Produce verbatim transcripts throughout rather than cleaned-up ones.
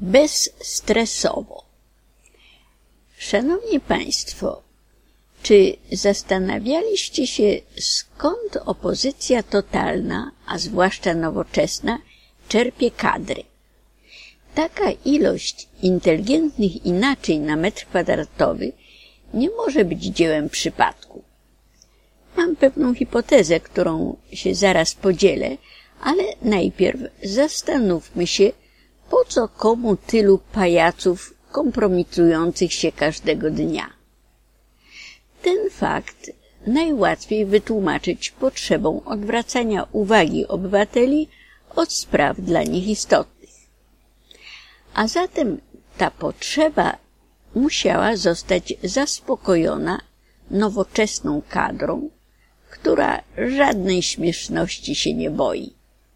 bezstresowo. Szanowni Państwo, czy zastanawialiście się, skąd opozycja totalna, a zwłaszcza nowoczesna, czerpie kadry? Taka ilość inteligentnych inaczej na metr kwadratowy nie może być dziełem przypadku. Mam pewną hipotezę, którą się zaraz podzielę, ale najpierw zastanówmy się, po co komu tylu pajaców kompromitujących się każdego dnia. Ten fakt najłatwiej wytłumaczyć potrzebą odwracania uwagi obywateli od spraw dla nich istotnych. A zatem ta potrzeba musiała zostać zaspokojona nowoczesną kadrą, która żadnej śmieszności się nie boi.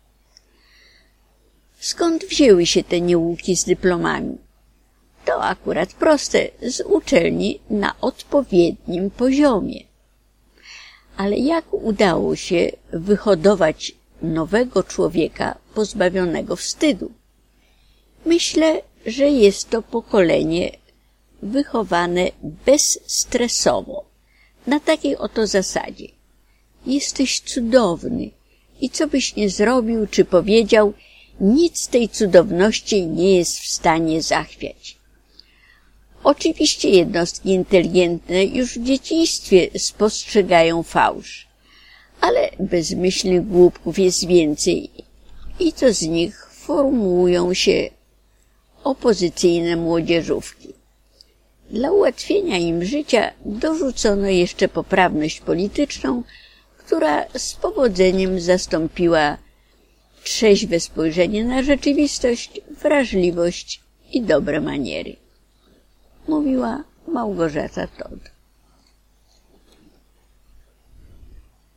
Skąd wzięły się te niełuki z dyplomami? To akurat proste, z uczelni na odpowiednim poziomie. Ale jak udało się wyhodować nowego człowieka pozbawionego wstydu? Myślę, że jest to pokolenie wychowane bezstresowo, na takiej oto zasadzie. Jesteś cudowny i co byś nie zrobił czy powiedział, nic tej cudowności nie jest w stanie zachwiać. Oczywiście jednostki inteligentne już w dzieciństwie spostrzegają fałsz, ale bezmyślnych głupków jest więcej i to z nich formułują się opozycyjne młodzieżówki. Dla ułatwienia im życia dorzucono jeszcze poprawność polityczną, która z powodzeniem zastąpiła trzeźwe spojrzenie na rzeczywistość, wrażliwość i dobre maniery. Mówiła Małgorzata Todd.